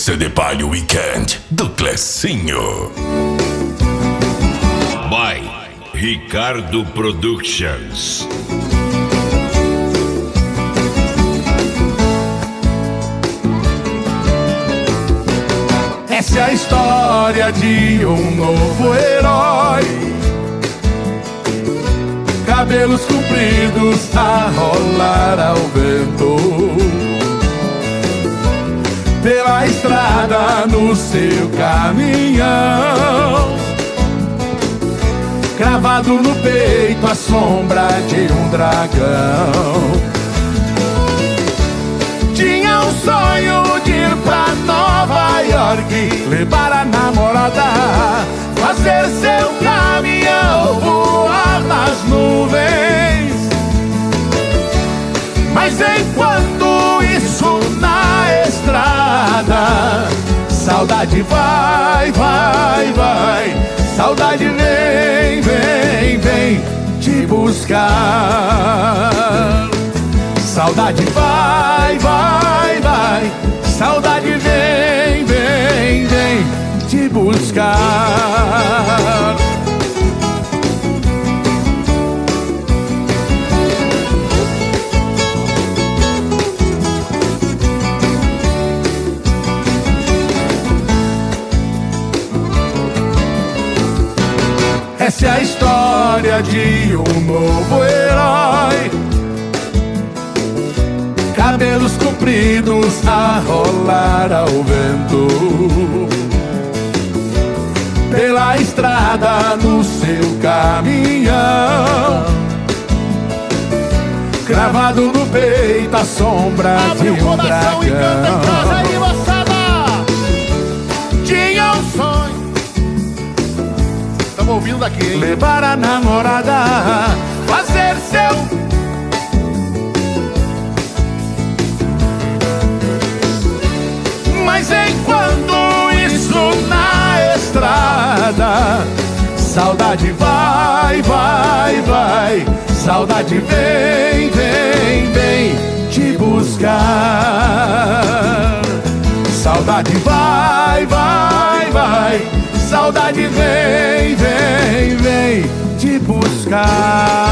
CD Palio Weekend do Clecinho. By Ricardo Productions. Essa é a história de um novo herói, cabelos compridos a rolar ao vento, pela estrada no seu caminhão, cravado no peito a sombra de um dragão. Tinha um sonho de ir pra Nova York, levar a namorada, fazer seu caminhão voar nas nuvens. Mas enquanto isso na estrada, saudade vai, vai, vai, saudade vem, vem, vem te buscar. Saudade vai, vai, vai, saudade vem, vem, vem te buscar. Essa é a história de um novo herói, cabelos compridos a rolar ao vento, pela estrada no seu caminhão, cravado no peito a sombra de um dragão. E canta em casa aí, moçada. Tinha um sonho, estamos ouvindo daqui, hein? Levar a namorada, fazer seu... Mas enquanto isso na estrada, saudade vai, vai, vai, saudade vem, vem, vem te buscar. Saudade vai, vai, vai, saudade vem, vem, vem te buscar.